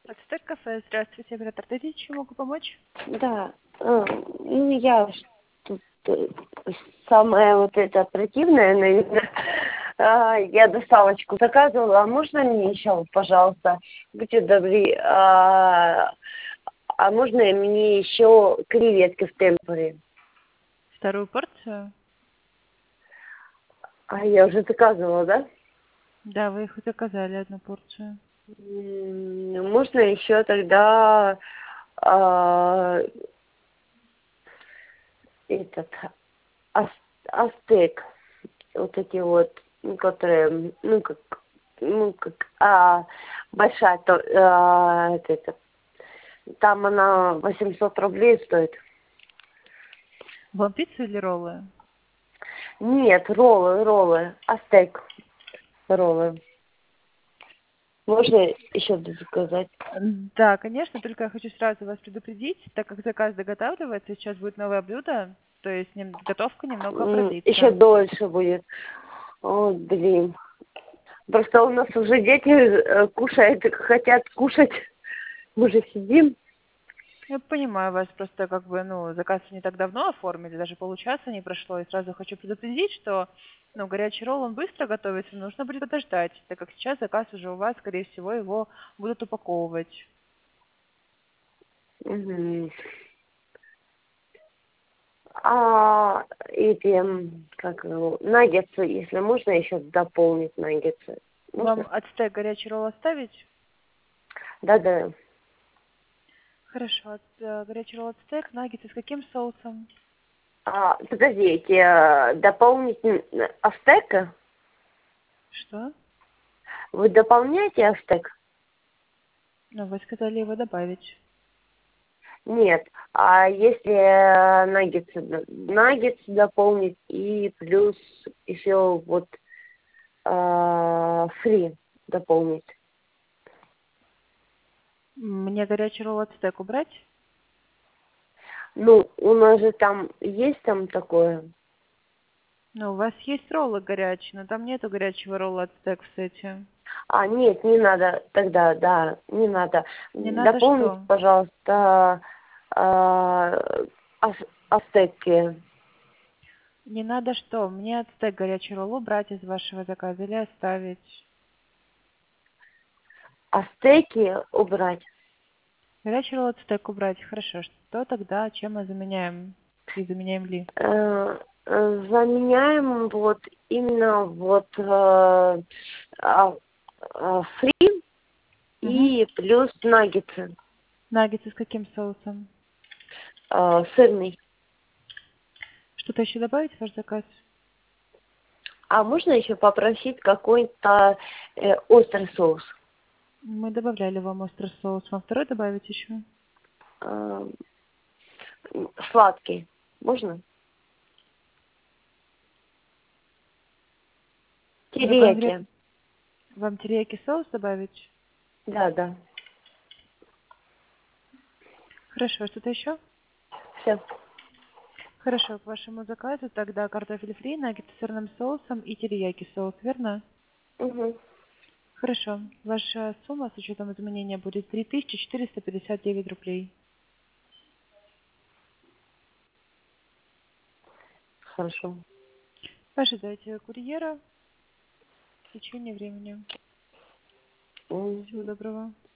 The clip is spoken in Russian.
Ацтек кафе. Здравствуйте, оператор. Дадите, чем могу помочь? Да, ну я тут самое вот это противное, наверное. Я доставочку заказывала. А можно мне еще, пожалуйста, будьте добры, можно мне еще креветки в темпоре? Вторую порцию? Я уже заказывала, да? Да, вы их заказали, одну порцию. Можно еще тогда этот астек, вот эти вот, которые, большая, там она 800 рублей стоит. Вам пиццу или роллы? Нет, роллы, астек роллы. Можно еще заказать? Да, конечно, только я хочу сразу вас предупредить, так как заказ доготавливается, сейчас будет новое блюдо, то есть готовка немного Еще продлится. дольше будет. Ой, блин. Просто у нас уже дети кушают, хотят кушать. Мы же сидим. Я понимаю вас, просто как бы, заказ не так давно оформили, даже получаса не прошло, и сразу хочу предупредить, что, горячий ролл, он быстро готовится, нужно будет подождать, так как сейчас заказ уже у вас, скорее всего, его будут упаковывать. Мгм. Эти, как его, наггетсы, если можно еще дополнить наггетсы. Вам Можно? ацтек горячий ролл оставить? Да. Хорошо, горячий ролл ацтек, наггетсы с каким соусом? Подождите, дополнить астек? Что? Вы дополняете астек? Ну, вы сказали его добавить. Нет. А если наггетсы дополнить и плюс еще вот фри дополнить? Мне горячий ролл ацтек убрать? Ну, у нас же там есть там такое. Ну, у вас есть роллы горячие, но там нету горячего ролла ацтек в сете. Нет, не надо тогда, да, не надо. Не надо Дополните, что? пожалуйста, астеки. Не надо что? Мне ацтек горячий ролл убрать из вашего заказа или оставить? Астеки убрать. Горячий ролл ацтек убрать. Хорошо. Что тогда? Чем мы заменяем? И заменяем ли? Заменяем вот именно вот фри Угу. и плюс наггетсы Наггетсы с каким соусом? сырный. Что-то еще добавить в ваш заказ? Можно еще попросить какой-то острый соус? Мы добавляли вам острый соус. Вам второй добавить еще? Э, Сладкий. Можно? Вы Терияки. конкретно... Вам терияки соус добавить? Да. Хорошо. Что-то еще? Все. Хорошо. К вашему заказу тогда картофель фри, наггетсы с сырным соусом и терияки соус, верно? Угу. Хорошо. Ваша сумма с учетом изменения будет 3459 рублей. Хорошо. Ожидайте курьера в течение времени. Всего Мгм. доброго.